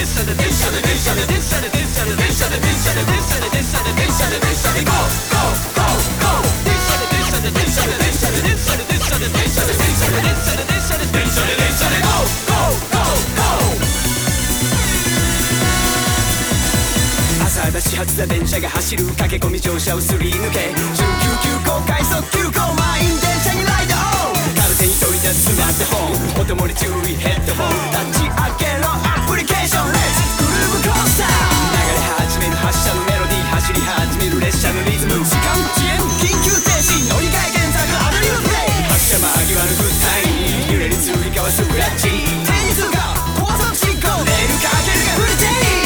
始発だ電車が走る駆け込み乗車をすり抜け19急行快速急行満員電車にライドオンカルテに取り出すスマートフォン音漏れ注意ヘッドホン立ち上げろアプリケーションレッツグルーブコースター流れ始める発車のメロディー走り始める列車のリズム時間遅延緊急停止乗り換え現在のアドリブプレイ発車間際のグッタイム揺れる追加はスクラッチ手に通過高速進行レールかけるがフルチェイン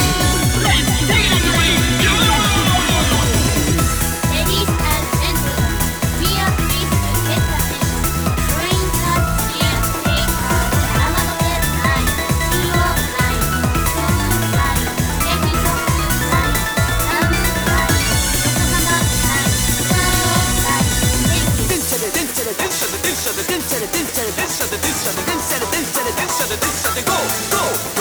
電車で GO!